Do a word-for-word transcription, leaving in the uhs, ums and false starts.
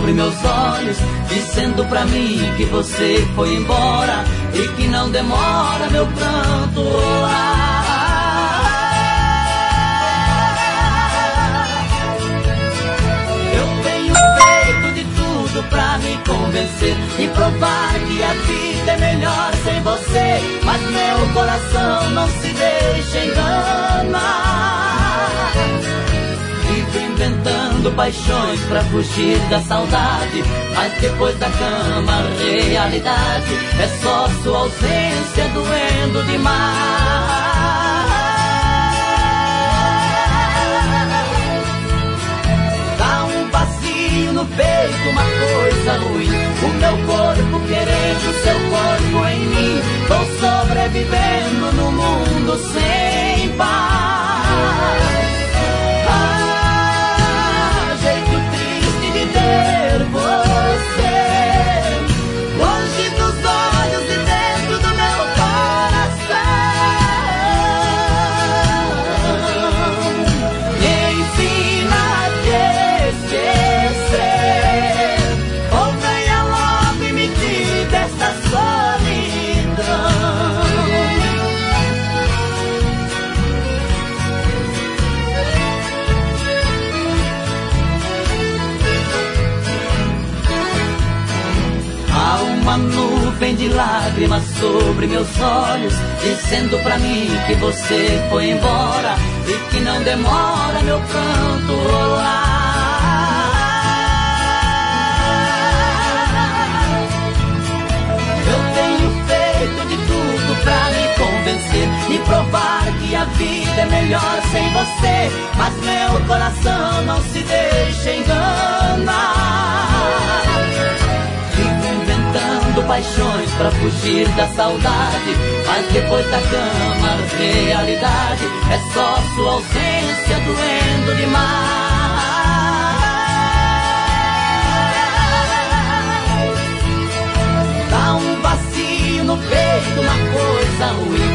sobre meus olhos, dizendo pra mim que você foi embora e que não demora meu pranto rolar. Eu tenho feito de tudo pra me convencer e provar que a vida é melhor sem você, mas meu coração não se deixa enganar. Vivo inventando paixões pra fugir da saudade, mas depois da cama a realidade é só sua ausência doendo demais. Dá um vazio no peito, uma coisa ruim, o meu corpo querendo seu corpo em mim. Tô sobrevivendo no mundo sem paz. Ah, jeito triste de ter você longe dos olhos e dentro do meu coração. Me ensina a te esquecer, ou venha logo e me tire desta solidão. Há uma nuvem de lágrimas sobre meus olhos, dizendo pra mim que você foi embora e que não demora meu canto rolar. Eu tenho feito de tudo pra me convencer e provar que a vida é melhor sem você, mas meu coração não se deixa enganar. Vivo inventando paixões pra fugir da saudade, mas depois da cama a realidade é só sua ausência doendo demais. Dá um vazio no peito, uma coisa ruim,